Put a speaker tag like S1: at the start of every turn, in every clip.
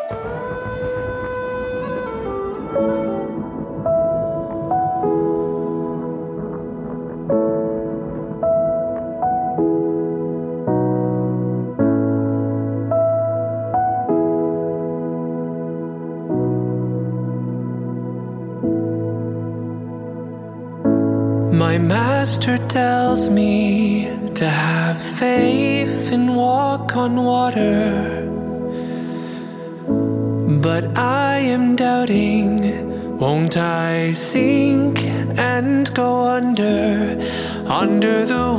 S1: My master tells me to have faith and walk on water, but I am doubting. Won't I sink and go under the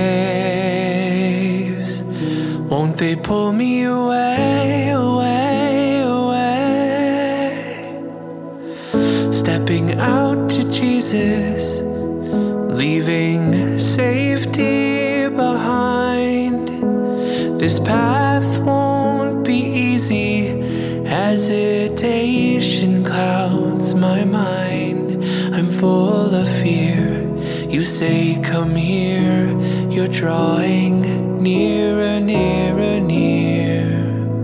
S1: waves? Won't they pull me away, away, away? Stepping out to Jesus, leaving safety behind. This path won't be easy. Hesitation clouds my mind. I'm full of fear. You say, come here. You're drawing nearer, nearer, near.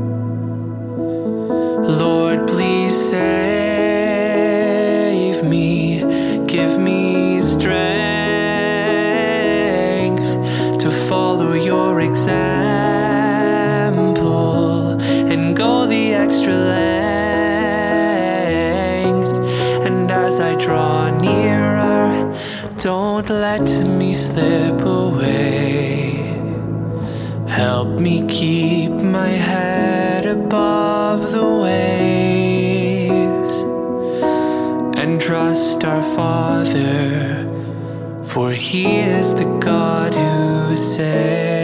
S1: Lord, please save me. Give me strength to follow your example and go the extra length. And as I draw nearer, don't let me slip away. Help me keep my head above the waves and trust our Father, for He is the God who saves.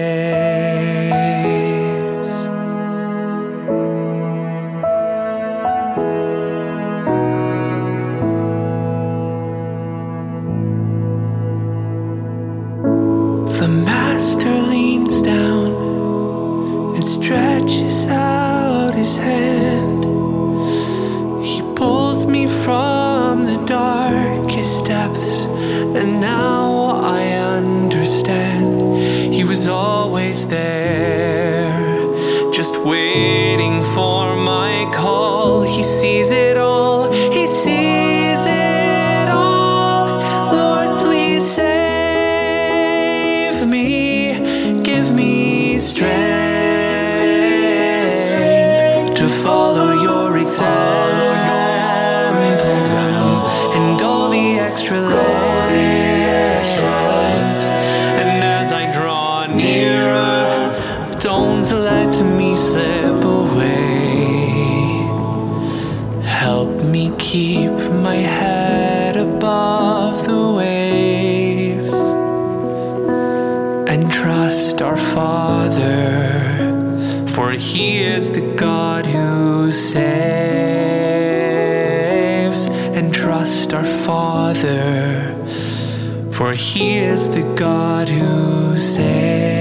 S1: The Master leans down and stretches out His hand. He pulls me from the darkest depths, and now I understand. He was always there, just waiting for my call. He sees it all, He sees it all. Lord, please save me, give me strength to follow your example and go the extra length. And as I draw nearer, don't let me slip away. Help me keep my head above the waves and trust our Father, for He is the God who saves. And trust our Father, for He is the God who saves.